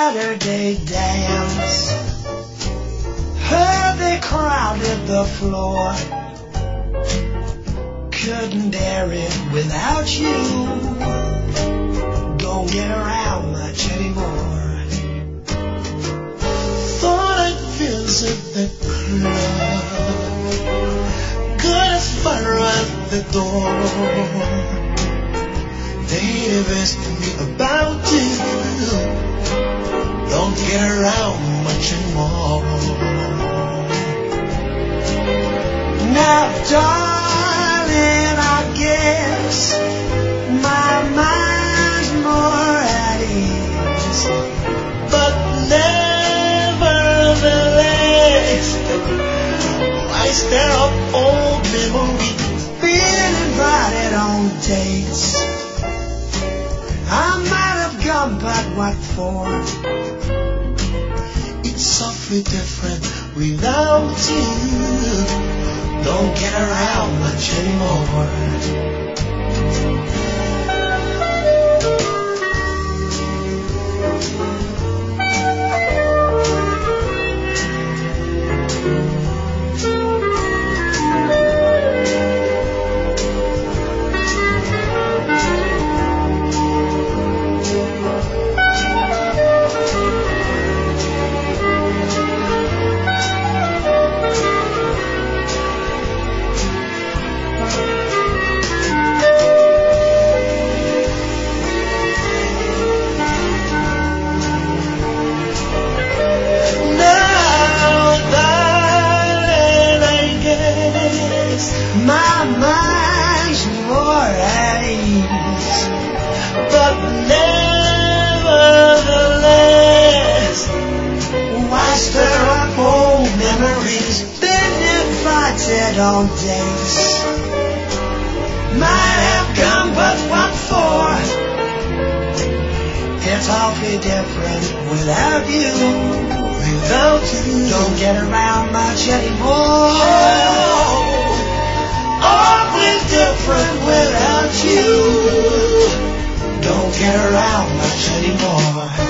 Saturday dance. Heard they crowded the floor. Couldn't dare it without you. Don't get around much anymore. Thought I'd visit the club. Good as fire at the door. They asked me about you. Don't get around much anymore. Now, darling, I guess my mind's more at ease, but nevertheless, I stare up old memories, being invited on dates. I might have gone, but what for? It's awfully different without you. Don't get around much anymore. My mind's more at ease, but nevertheless, why stir up old memories? Been invited on dates. Might have come, but what for? It's awfully different without you. Without you, don't get around much anymore. Awfully different without you. Don't get around much anymore.